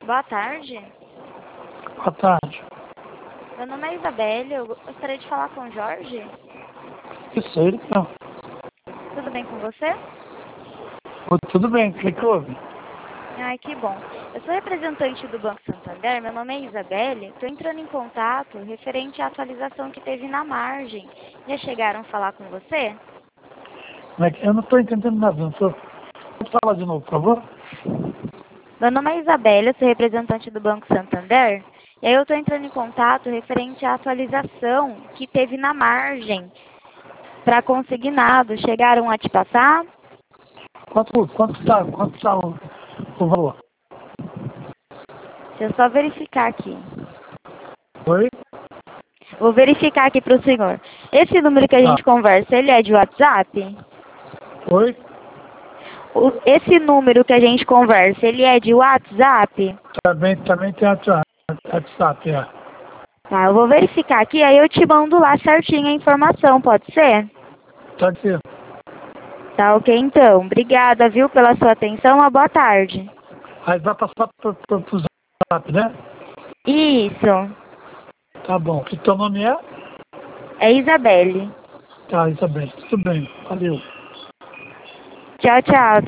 Boa tarde. Boa tarde. Meu nome é Isabelle, eu gostaria de falar com o Jorge. Isso aí, não. Tudo bem com você? Tudo bem, o que houve? Ai, que bom. Eu sou representante do Banco Santander, meu nome é Isabelle. Estou entrando em contato referente à atualização que teve na margem. Já chegaram a falar com você? Como é que... Eu não estou entendendo nada, não estou... Pode falar de novo, por favor? Meu nome é Isabelle, eu sou representante do Banco Santander. E aí eu estou entrando em contato referente à atualização que teve na margem para consignado. Chegaram a te passar? Quanto está o valor? Deixa eu só verificar aqui. Oi? Vou verificar aqui para o senhor. Esse número que a Ah, gente conversa, ele é de WhatsApp? oi? Esse número que a gente conversa, ele é de WhatsApp? Também tem WhatsApp, é. Tá, eu vou verificar aqui, aí eu te mando lá certinho a informação, pode ser? Pode ser. Tá, ok então. Obrigada, viu, pela sua atenção. Uma boa tarde. Aí vai passar pro WhatsApp, né? Isso. Tá bom. O teu nome é? É Isabelle. Tá, Isabel. Tudo bem. Valeu. Tchau, tchau.